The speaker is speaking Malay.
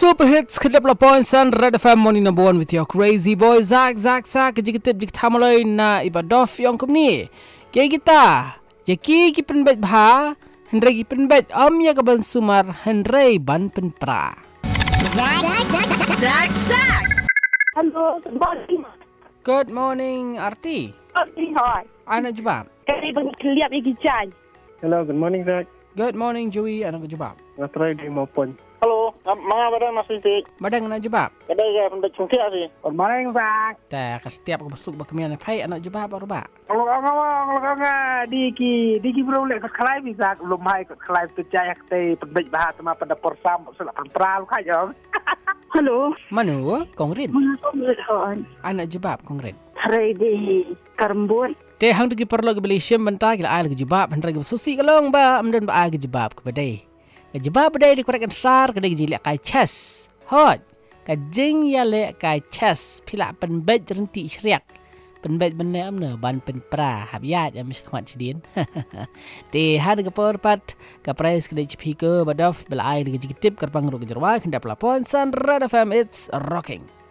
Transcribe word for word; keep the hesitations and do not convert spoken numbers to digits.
Super hits kedap lapoin San Red F M morning number one with your crazy boy Zak Zak Zak jikitip jik thamaloi na ibadof yang kumni. Kaya kita, jaki kipen bet bha, hendrai kipen bet om ya kaban sumar hendrai ban pen pra. Zak Zak Zak Zak. Hello, good morning. Good morning Arti. Arti, hi. Anak jebab. Kami pergi keliap lagi cai. Hello, good morning, Zach. Good morning Joey, anak jebab. Natrai di maupun. Halo, mga badan masih sih. Badang anak jebab. Kada ya pendak cungkia sih. Good morning, Zach. Ta ka setiap ka besuk ba kemian pai anak jebab baru ba. Kalau kau ngomong, kalau kau diki, diki bro lek kelai bisa belum hai kelai percaya kita perbej bahasa sama pada persam selak peral kaya. Hello. Manu kongrin. Mengapa berhon? Anak jebab kongrin. Hari di Karambun. Te hang degi perlo ke Malaysia mentah kila ai ke jebab hendra ke susi kalong ba amdan ba ai ke jebab ke badai. Ke jebab badai di korek sar ke degi jilek kai chess. Hot. Ke jing ya lek kai chess pila penbej renti syriak. Penbej benne amna ban pen pra habiat ya mis khamat sidin. Te had ke porpat ke price ke degi pike badof bel ai degi tip kerpang ro ke jerwa hendak pelapon San Red F M, it's rocking.